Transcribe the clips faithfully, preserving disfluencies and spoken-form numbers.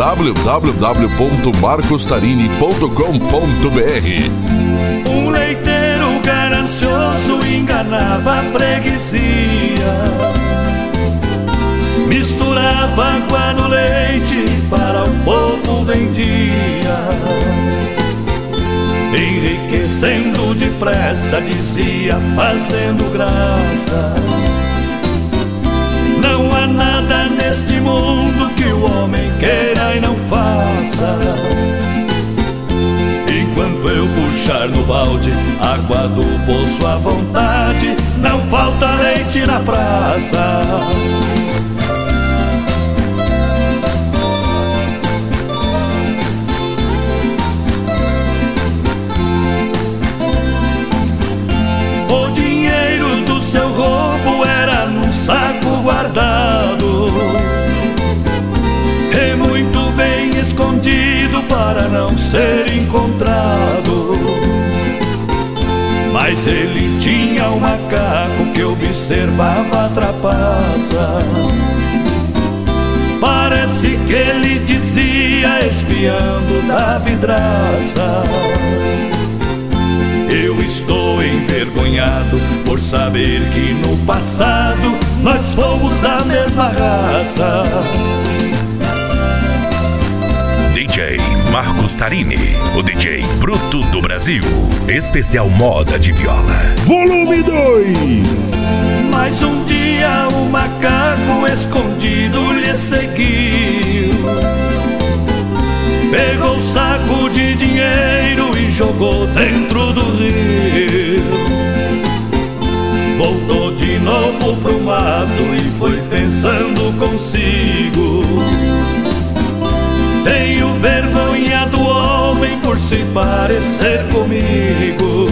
w w w ponto marcos tarini ponto com ponto b r. Um leiteiro ganancioso enganava a freguesia, misturava água no leite, para o povo vendia, enriquecendo depressa, dizia, fazendo graça. Não há nada neste mundo que o homem queira e não faça. Enquanto eu puxar no balde água do poço à vontade, não falta leite na praça. O dinheiro do seu roubo era num saco guardado, e muito bem escondido para não ser encontrado. Mas ele tinha um macaco que observava a trapaça. Parece que ele dizia, espiando da vidraça: eu estou envergonhado por saber que no passado nós fomos da mesma raça. D J Marcos Tarini, o D J bruto do Brasil. Especial moda de viola. Volume dois. Mas um dia o macaco escondido lhe seguiu, pegou o saco de dinheiro e jogou dentro do rio. Voltou de novo pro mato e foi pensando consigo: tenho vergonha do homem por se parecer comigo.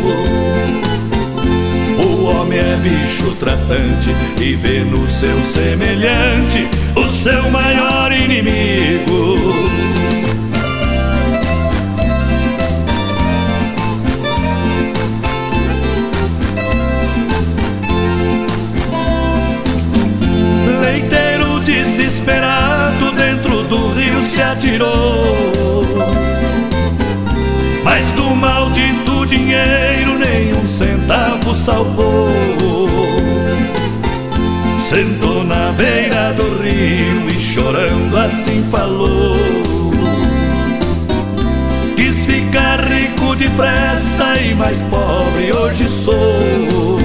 O homem é bicho tratante e vê no seu semelhante o seu maior inimigo. Leiteiro desesperado dentro do rio se atirou, mas do maldito dinheiro nem um centavo salvou. Sentou na beira do rio e chorando assim falou: quis ficar rico depressa e mais pobre hoje sou.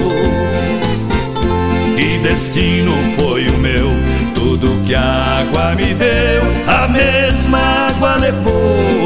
Que destino foi o meu? Tudo que a água me deu, a mesma água levou.